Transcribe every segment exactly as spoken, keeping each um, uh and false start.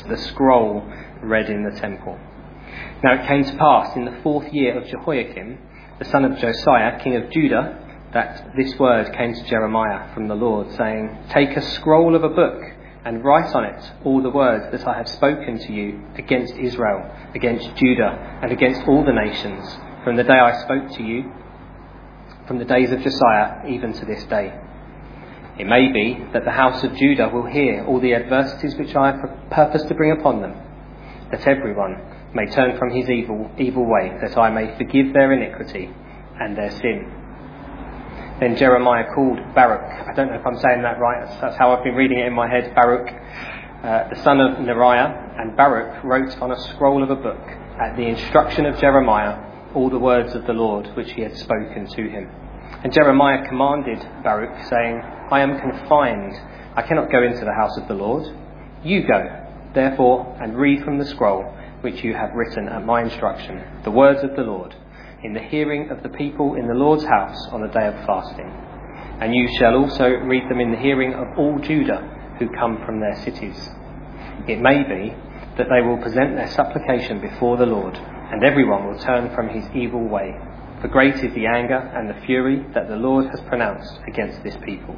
the scroll read in the temple. Now it came to pass in the fourth year of Jehoiakim, the son of Josiah, king of Judah, that this word came to Jeremiah from the Lord, saying, "Take a scroll of a book and write on it all the words that I have spoken to you against Israel, against Judah, and against all the nations, from the day I spoke to you, from the days of Josiah, even to this day. It may be that the house of Judah will hear all the adversities which I have purposed to bring upon them, that everyone may turn from his evil, evil way, that I may forgive their iniquity and their sin." Then Jeremiah called Baruch, I don't know if I'm saying that right, that's, that's how I've been reading it in my head, Baruch, uh, the son of Neriah, and Baruch wrote on a scroll of a book, at the instruction of Jeremiah, all the words of the Lord which he had spoken to him. And Jeremiah commanded Baruch, saying, "I am confined, I cannot go into the house of the Lord. You go, therefore, and read from the scroll which you have written at my instruction, the words of the Lord, in the hearing of the people in the Lord's house on the day of fasting. And you shall also read them in the hearing of all Judah who come from their cities. It may be that they will present their supplication before the Lord, and everyone will turn from his evil way. For great is the anger and the fury that the Lord has pronounced against this people."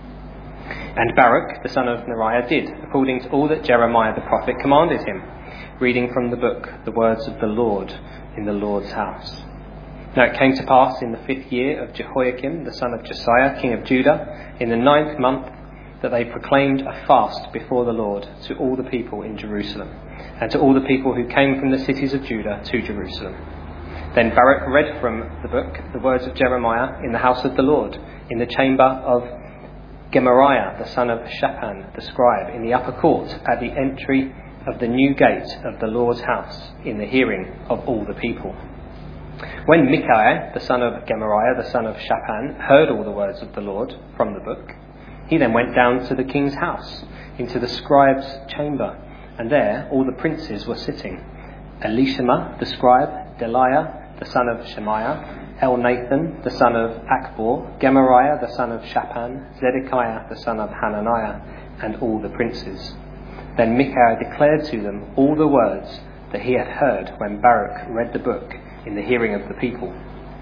And Baruch, the son of Neriah, did, according to all that Jeremiah the prophet commanded him, reading from the book the words of the Lord in the Lord's house. Now it came to pass in the fifth year of Jehoiakim, the son of Josiah, king of Judah, in the ninth month, that they proclaimed a fast before the Lord to all the people in Jerusalem, and to all the people who came from the cities of Judah to Jerusalem. Then Baruch read from the book the words of Jeremiah in the house of the Lord, in the chamber of Gemariah, the son of Shaphan, the scribe, in the upper court at the entry of the new gate of the Lord's house, in the hearing of all the people. When Micaiah, the son of Gemariah, the son of Shaphan, heard all the words of the Lord from the book, he then went down to the king's house, into the scribe's chamber, and there all the princes were sitting: Elishama, the scribe, Delaiah, the son of Shemaiah, Elnathan, the son of Akbor, Gemariah, the son of Shaphan, Zedekiah, the son of Hananiah, and all the princes. Then Micaiah declared to them all the words that he had heard when Baruch read the book in the hearing of the people.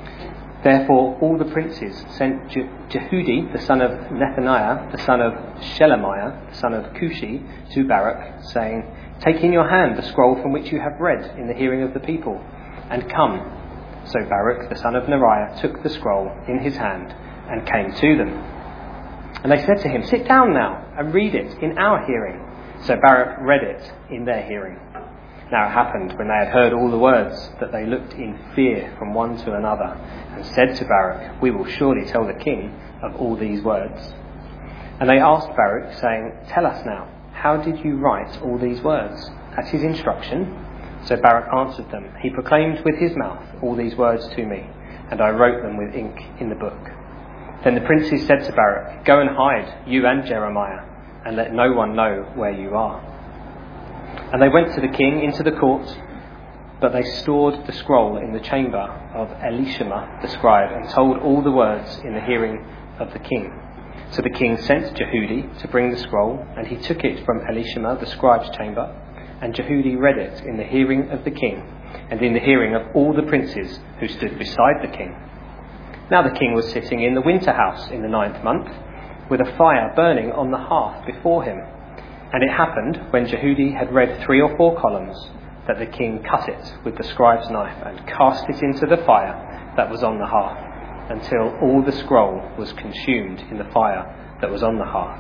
Therefore all the princes sent Je- Jehudi, the son of Nethaniah, the son of Shelemiah, the son of Cushi, to Baruch, saying, "Take in your hand the scroll from which you have read in the hearing of the people, and come." So Baruch, the son of Neriah, took the scroll in his hand and came to them. And they said to him, "Sit down now and read it in our hearing." So Baruch read it in their hearing. Now it happened, when they had heard all the words, that they looked in fear from one to another, and said to Baruch, "We will surely tell the king of all these words." And they asked Baruch, saying, "Tell us now, how did you write all these words? At his instruction?" So Baruch answered them, "He proclaimed with his mouth all these words to me, and I wrote them with ink in the book." Then the princes said to Baruch, "Go and hide, you and Jeremiah, and let no one know where you are." And they went to the king into the court, but they stored the scroll in the chamber of Elishama the scribe, and told all the words in the hearing of the king. So the king sent Jehudi to bring the scroll, and he took it from Elishama the scribe's chamber, and Jehudi read it in the hearing of the king, and in the hearing of all the princes who stood beside the king. Now the king was sitting in the winter house in the ninth month, with a fire burning on the hearth before him. And it happened, when Jehudi had read three or four columns, that the king cut it with the scribe's knife and cast it into the fire that was on the hearth, until all the scroll was consumed in the fire that was on the hearth.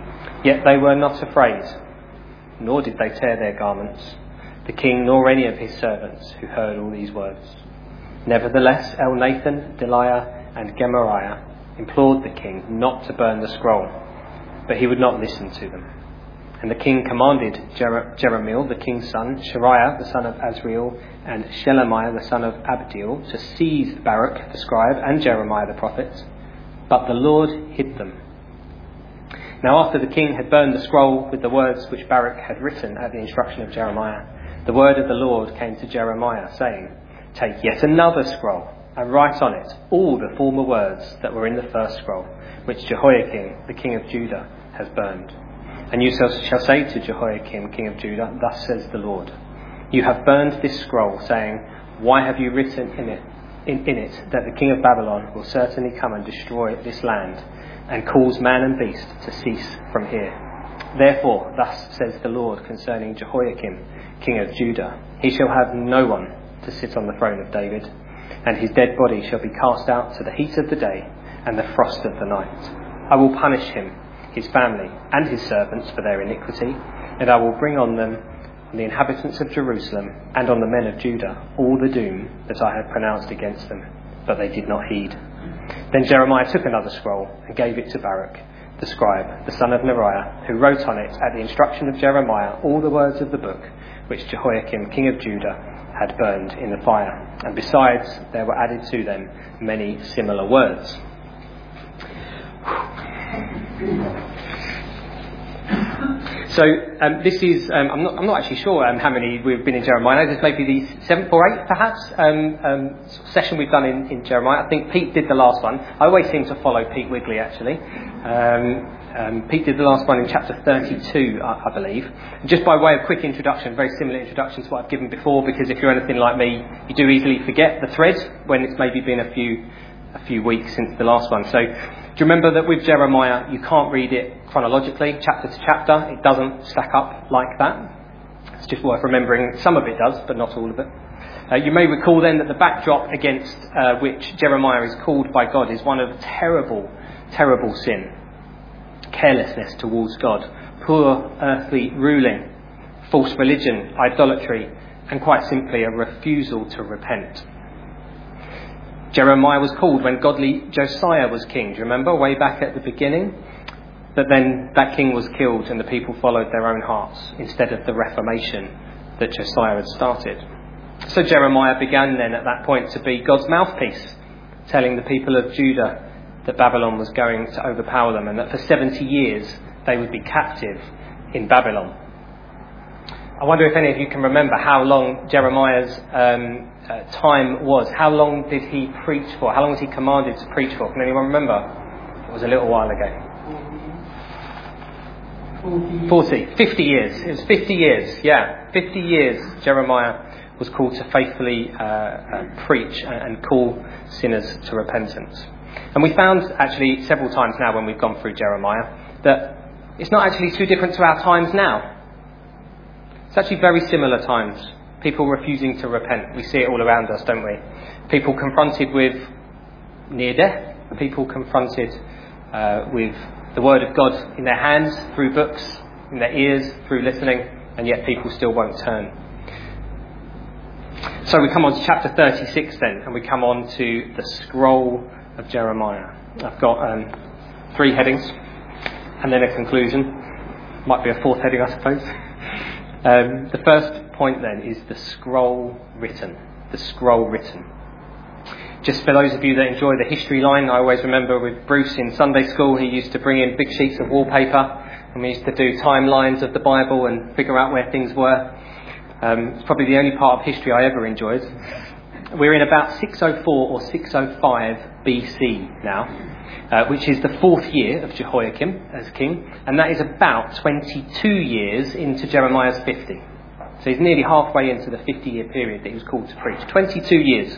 Yet they were not afraid, nor did they tear their garments, the king nor any of his servants who heard all these words. Nevertheless, Elnathan, Delaiah, and Gemariah implored the king not to burn the scroll, but he would not listen to them. And the king commanded Jer- Jeremiel, the king's son, Shariah, the son of Azriel, and Shelemiah, the son of Abdiel, to seize Baruch, the scribe, and Jeremiah, the prophet. But the Lord hid them. Now after the king had burned the scroll with the words which Baruch had written at the instruction of Jeremiah, the word of the Lord came to Jeremiah, saying, "Take yet another scroll, and write on it all the former words that were in the first scroll, which Jehoiakim, the king of Judah, has burned. And you shall say to Jehoiakim, king of Judah, thus says the Lord, you have burned this scroll, saying, why have you written in it, in, in it that the king of Babylon will certainly come and destroy this land, and cause man and beast to cease from here? Therefore, thus says the Lord concerning Jehoiakim, king of Judah, he shall have no one to sit on the throne of David, and his dead body shall be cast out to the heat of the day and the frost of the night. I will punish him, his family, and his servants for their iniquity, and I will bring on them, on the inhabitants of Jerusalem, and on the men of Judah, all the doom that I had pronounced against them. But they did not heed. Then Jeremiah took another scroll and gave it to Baruch, the scribe, the son of Neriah, who wrote on it, at the instruction of Jeremiah, all the words of the book which Jehoiakim, king of Judah, had burned in the fire. And besides, there were added to them many similar words. So um, this is, um, I'm, not, I'm not actually sure um, how many we've been in Jeremiah. This may be the seventh or eighth, perhaps, um, um, session we've done in, in Jeremiah. I think Pete did the last one. I always seem to follow Pete Wigley, actually. Um, um, Pete did the last one in chapter thirty-two, I, I believe. Just by way of quick introduction, very similar introduction to what I've given before, because if you're anything like me, you do easily forget the thread when it's maybe been a few a few weeks since the last one. So do you remember that with Jeremiah, you can't read it chronologically, chapter to chapter? It doesn't stack up like that. It's just worth remembering. Some of it does, but not all of it. Uh, you may recall then that the backdrop against uh, which Jeremiah is called by God is one of terrible, terrible sin. Carelessness towards God, poor earthly ruling, false religion, idolatry, and quite simply a refusal to repent. Jeremiah was called when godly Josiah was king. Do you remember, way back at the beginning? But then that king was killed and the people followed their own hearts instead of the reformation that Josiah had started. So Jeremiah began then at that point to be God's mouthpiece, telling the people of Judah that Babylon was going to overpower them and that for seventy years they would be captive in Babylon. I wonder if any of you can remember how long Jeremiah's um, uh, time was. How long did he preach for? How long was he commanded to preach for? Can anyone remember? It was a little while ago. forty. fifty years. It was fifty years, yeah. fifty years Jeremiah was called to faithfully uh, uh, preach and, and call sinners to repentance. And we found actually several times now when we've gone through Jeremiah that it's not actually too different to our times now. It's actually very similar times. People refusing to repent. We see it all around us, don't we? People confronted with near death. People confronted uh, with the word of God in their hands, through books, in their ears, through listening, and yet people still won't turn. So we come on to chapter thirty-six then, and we come on to the scroll of Jeremiah. I've got um, three headings, and then a conclusion. Might be a fourth heading, I suppose. Um, the first point then is the scroll written. The scroll written. Just for those of you that enjoy the history line, I always remember with Bruce in Sunday school, he used to bring in big sheets of wallpaper and we used to do timelines of the Bible and figure out where things were. Um, it's probably the only part of history I ever enjoyed. We're in about six oh four or six oh five B C now, uh, which is the fourth year of Jehoiakim as king, and that is about twenty-two years into Jeremiah's fifty. So he's nearly halfway into the fifty-year period that he was called to preach. twenty-two years.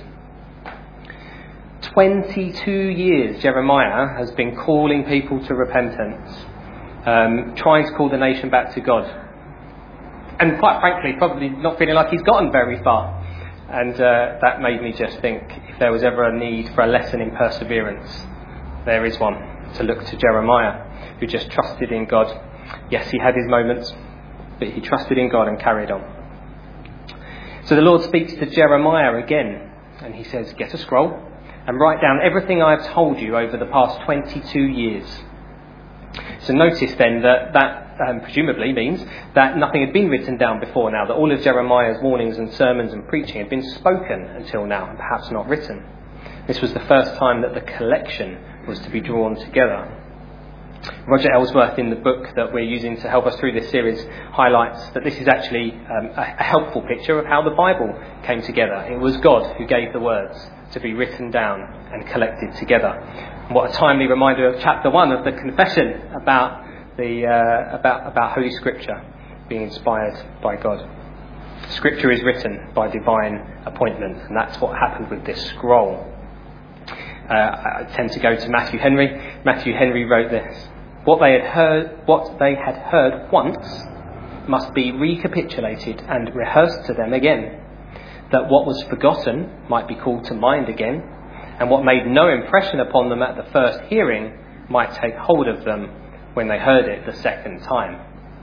twenty-two years Jeremiah has been calling people to repentance, um, trying to call the nation back to God. And quite frankly, probably not feeling like he's gotten very far. And uh, that made me just think, if there was ever a need for a lesson in perseverance, there is one, to look to Jeremiah, who just trusted in God. Yes, he had his moments, but he trusted in God and carried on. So the Lord speaks to Jeremiah again, and he says, get a scroll and write down everything I've told you over the past twenty-two years. So notice then that that um, presumably means that nothing had been written down before now, that all of Jeremiah's warnings and sermons and preaching had been spoken until now, and perhaps not written. This was the first time that the collection was to be drawn together. Roger Ellsworth, in the book that we're using to help us through this series, highlights that this is actually um, a, a helpful picture of how the Bible came together. It was God who gave the words to be written down and collected together. And what a timely reminder of chapter one of the confession about the uh, about about Holy Scripture being inspired by God. Scripture is written by divine appointment, and that's what happened with this scroll. Uh, I tend to go to Matthew Henry. Matthew Henry wrote this: "What they had heard, what they had heard once, must be recapitulated and rehearsed to them again, that what was forgotten might be called to mind again, and what made no impression upon them at the first hearing might take hold of them when they heard it the second time."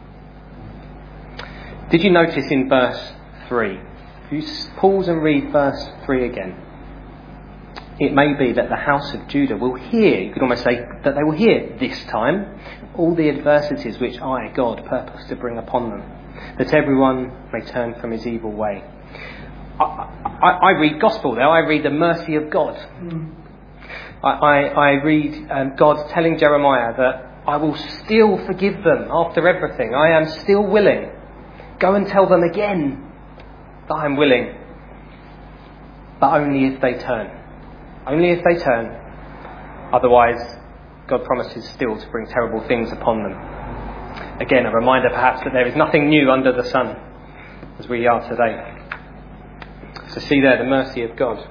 Did you notice in verse three? If you pause and read verse three again. It may be that the house of Judah will hear, you could almost say that they will hear this time, all the adversities which I, God, purpose to bring upon them, that everyone may turn from his evil way. I, I, I read gospel there. I read the mercy of God. Mm. I, I, I read um, God telling Jeremiah that I will still forgive them after everything. I am still willing. Go and tell them again that I'm willing. But only if they turn. Only if they turn. Otherwise, God promises still to bring terrible things upon them. Again, a reminder perhaps that there is nothing new under the sun as we are today. So see there the mercy of God.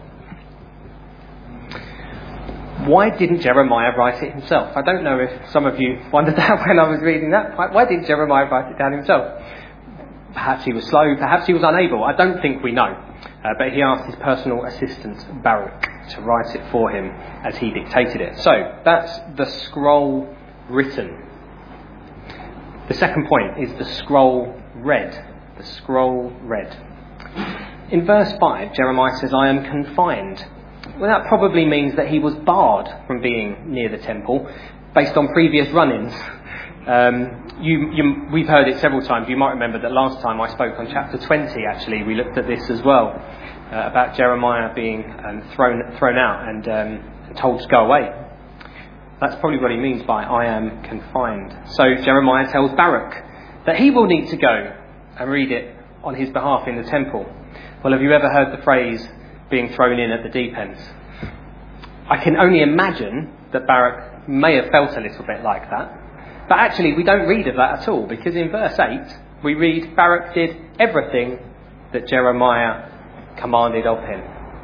Why didn't Jeremiah write it himself? I don't know if some of you wondered that when I was reading that. Why, why didn't Jeremiah write it down himself? Perhaps he was slow, perhaps he was unable. I don't think we know. Uh, but he asked his personal assistant, Baruch, to write it for him as he dictated it. So, that's the scroll written. The second point is the scroll read. The scroll read. In verse five, Jeremiah says, I am confined. Well, that probably means that he was barred from being near the temple based on previous run-ins. Um, you, you, we've heard it several times. You might remember that last time I spoke on chapter twenty, actually, we looked at this as well, uh, about Jeremiah being um, thrown thrown out and um, told to go away. That's probably what he means by I am confined. So Jeremiah tells Baruch that he will need to go and read it on his behalf in the temple. Well, have you ever heard the phrase being thrown in at the deep end? I can only imagine that Baruch may have felt a little bit like that. But actually, we don't read of that at all, because in verse eight, we read Baruch did everything that Jeremiah commanded of him.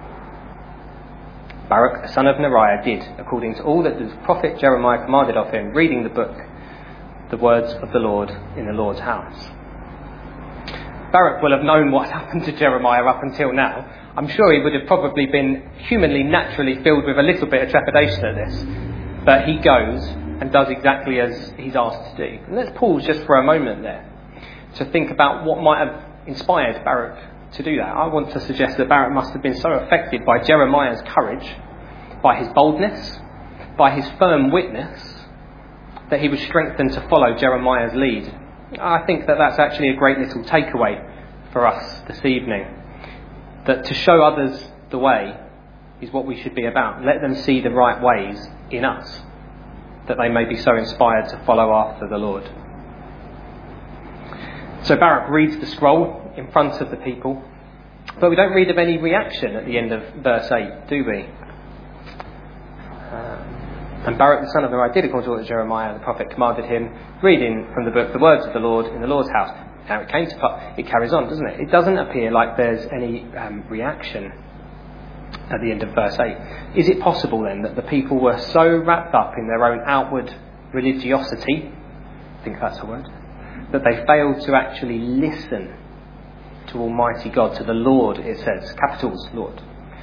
Baruch, the son of Neriah, did according to all that the prophet Jeremiah commanded of him, reading the book, the words of the Lord in the Lord's house. Baruch will have known what happened to Jeremiah up until now. I'm sure he would have probably been humanly, naturally filled with a little bit of trepidation at this. But he goes and does exactly as he's asked to do. And let's pause just for a moment there to think about what might have inspired Baruch to do that. I want to suggest that Baruch must have been so affected by Jeremiah's courage, by his boldness, by his firm witness, that he was strengthened to follow Jeremiah's lead. I think that that's actually a great little takeaway for us this evening. That to show others the way is what we should be about. Let them see the right ways in us, that they may be so inspired to follow after the Lord. So Baruch reads the scroll in front of the people, but we don't read of any reaction at the end of verse eight, do we? Uh, and Baruch the son of Neriah did according to what Jeremiah the prophet commanded him, reading from the book the words of the Lord in the Lord's house. Now it came to pass, it carries on, doesn't it? It doesn't appear like there's any um, reaction at the end of verse eight. Is it possible then that the people were so wrapped up in their own outward religiosity, I think that's a word, that they failed to actually listen to Almighty God, to the Lord, it says, capitals, Lord.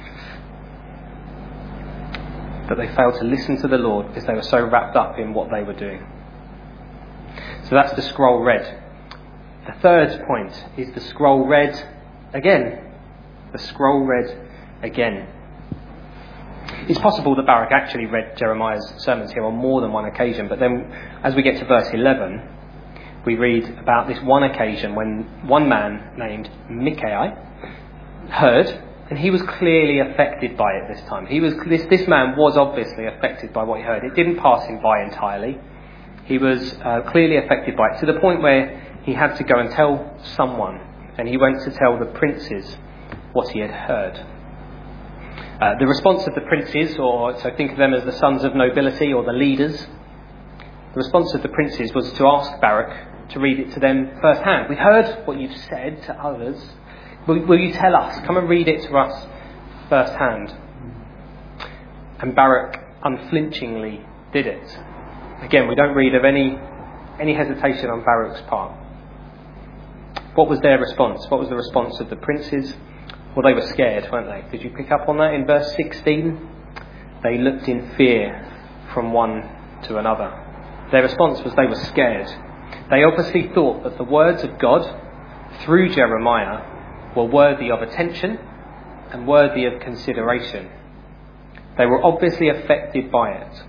That they failed to listen to the Lord because they were so wrapped up in what they were doing. So that's the scroll read. The third point is the scroll read again. The scroll read again. It's possible that Baruch actually read Jeremiah's sermons here on more than one occasion, but then as we get to verse eleven, we read about this one occasion when one man named Micaiah heard, and he was clearly affected by it this time. He was this, this man was obviously affected by what he heard. It didn't pass him by entirely. He was uh, clearly affected by it, to the point where he had to go and tell someone, and he went to tell the princes what he had heard. Uh, the response of the princes, or so think of them as the sons of nobility or the leaders, The response of the princes was to ask Baruch to read it to them firsthand. We've heard what you've said to others. Will, will you tell us? Come and read it to us firsthand. And Baruch unflinchingly did it. Again, we don't read of any any hesitation on Baruch's part. What was their response? What was the response of the princes? Well, they were scared, weren't they? Did you pick up on that in verse sixteen? They looked in fear from one to another. Their response was they were scared. They obviously thought that the words of God through Jeremiah were worthy of attention and worthy of consideration. They were obviously affected by it.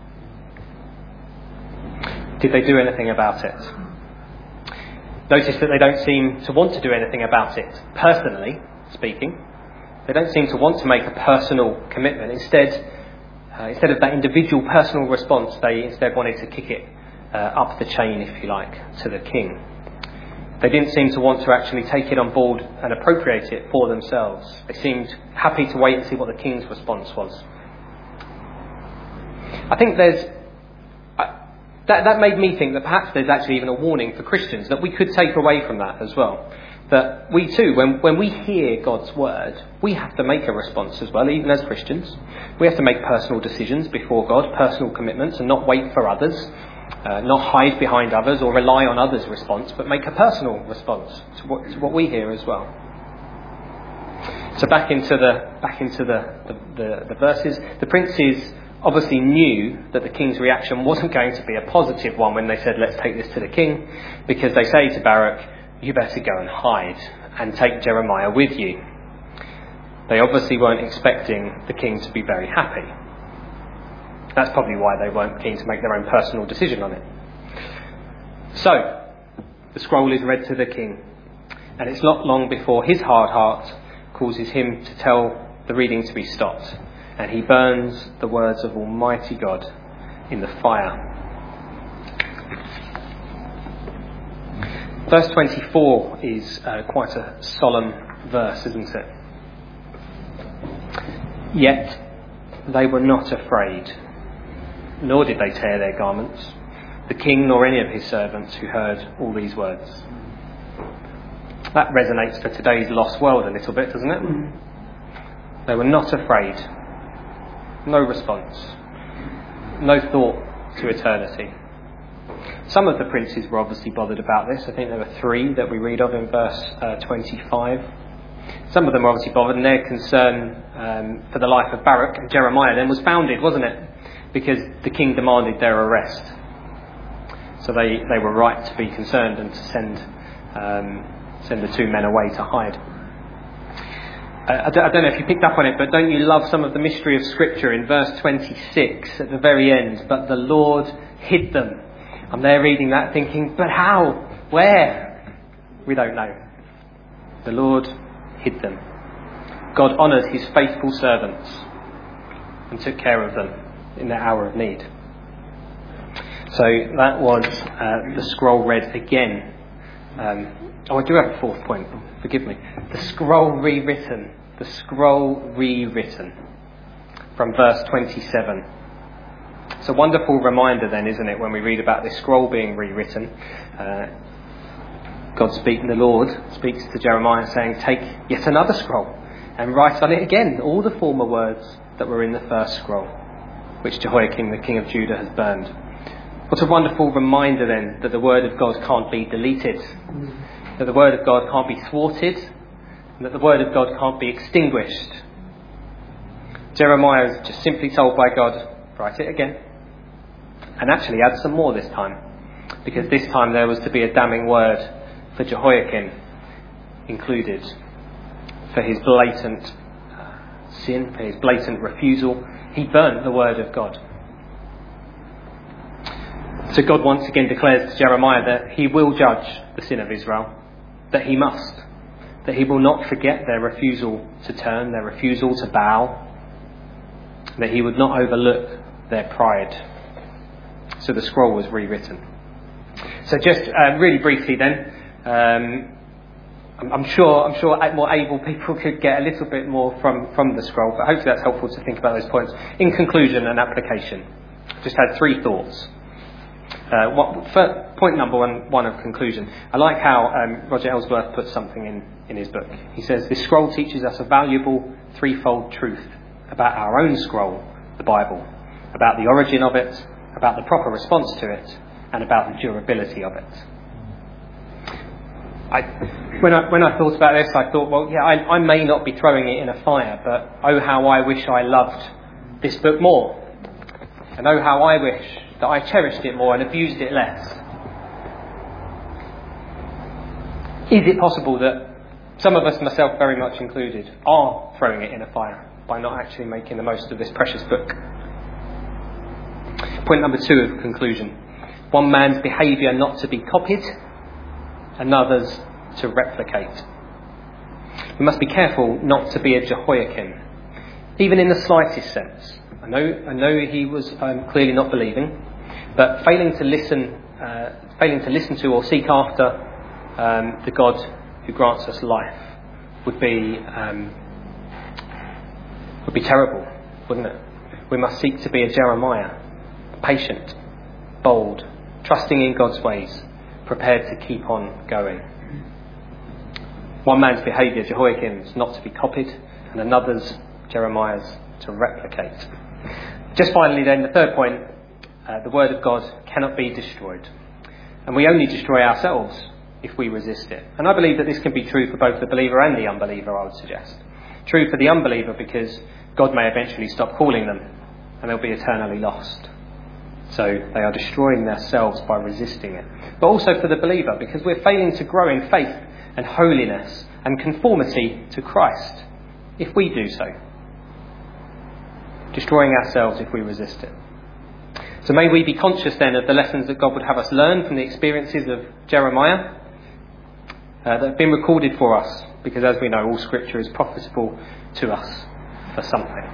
Did they do anything about it? Notice that they don't seem to want to do anything about it, personally speaking. They don't seem to want to make a personal commitment. Instead, uh, instead of that individual personal response, they instead wanted to kick it uh, up the chain, if you like, to the king. They didn't seem to want to actually take it on board and appropriate it for themselves. They seemed happy to wait and see what the king's response was. I think there's That, that made me think that perhaps there's actually even a warning for Christians that we could take away from that as well. That we too, when, when we hear God's word, we have to make a response as well, even as Christians. We have to make personal decisions before God, personal commitments, and not wait for others, uh, not hide behind others or rely on others' response, but make a personal response to what, to what we hear as well. So back into the back into the, the, the, the verses, the princes obviously knew that the king's reaction wasn't going to be a positive one when they said, let's take this to the king, because they say to Baruch, you better go and hide and take Jeremiah with you. They obviously weren't expecting the king to be very happy. That's probably why they weren't keen to make their own personal decision on it. So, the scroll is read to the king, and it's not long before his hard heart causes him to tell the reading to be stopped. And he burns the words of Almighty God in the fire. Verse twenty-four is uh, quite a solemn verse, isn't it? Yet they were not afraid, nor did they tear their garments, the king nor any of his servants who heard all these words. That resonates for today's lost world a little bit, doesn't it? They were not afraid. No response. No thought to eternity. Some of the princes were obviously bothered about this. I think there were three that we read of in verse uh, twenty-five. Some of them were obviously bothered, and their concern um, for the life of Baruch and Jeremiah then was founded, wasn't it? Because the king demanded their arrest. So they, they were right to be concerned and to send um, send the two men away to hide. I don't know if you picked up on it, but don't you love some of the mystery of Scripture in verse twenty-six at the very end? But the Lord hid them. I'm there reading that thinking, but how? Where? We don't know. The Lord hid them. God honours his faithful servants and took care of them in their hour of need. So that was uh, the scroll read again. Um, oh, I do have a fourth point. Forgive me. The scroll rewritten. The scroll rewritten. From verse twenty-seven. It's a wonderful reminder then, isn't it, when we read about this scroll being rewritten. Uh, God speaking, the Lord speaks to Jeremiah saying, take yet another scroll and write on it again all the former words that were in the first scroll, which Jehoiakim, the king of Judah, has burned. What a wonderful reminder then that the word of God can't be deleted, that the word of God can't be thwarted, and that the word of God can't be extinguished. Jeremiah is just simply told by God, write it again, and actually add some more this time, because this time there was to be a damning word for Jehoiakim included, for his blatant sin, for his blatant refusal. He burnt the word of God. So God once again declares to Jeremiah that he will judge the sin of Israel, that he must, that he will not forget their refusal to turn, their refusal to bow, that he would not overlook their pride. So the scroll was rewritten. So just uh, really briefly then, um, I'm, I'm sure I'm sure more able people could get a little bit more from, from the scroll, but hopefully that's helpful to think about those points. In conclusion and application, just had three thoughts. Uh, what, for, point number one, one of conclusion. I like how um, Roger Ellsworth puts something in, in his book. He says, this scroll teaches us a valuable threefold truth about our own scroll, the Bible, about the origin of it, about the proper response to it, and about the durability of it. I, when, I, when I thought about this, I thought, well, yeah, I, I may not be throwing it in a fire, but oh, how I wish I loved this book more. And oh, how I wish that I cherished it more and abused it less. Is it possible that some of us, myself very much included, are throwing it in a fire by not actually making the most of this precious book? Point number two of conclusion. One man's behaviour not to be copied, another's to replicate. We must be careful not to be a Jehoiakim, even in the slightest sense. I know, I know he was um, clearly not believing, but failing to listen, uh, failing to listen to or seek after um, the God who grants us life would be um, would be terrible, wouldn't it? We must seek to be a Jeremiah, patient, bold, trusting in God's ways, prepared to keep on going. One man's behaviour, Jehoiakim's, not to be copied, and another's, Jeremiah's, to replicate. Just finally then, the third point, uh, the word of God cannot be destroyed. And we only destroy ourselves if we resist it. And I believe that this can be true for both the believer and the unbeliever, I would suggest. True for the unbeliever because God may eventually stop calling them and they'll be eternally lost. So they are destroying themselves by resisting it. But also for the believer because we're failing to grow in faith and holiness and conformity to Christ if we do so. Destroying ourselves if we resist it. So may we be conscious then of the lessons that God would have us learn from the experiences of Jeremiah uh, that have been recorded for us, because as we know, all scripture is profitable to us for something.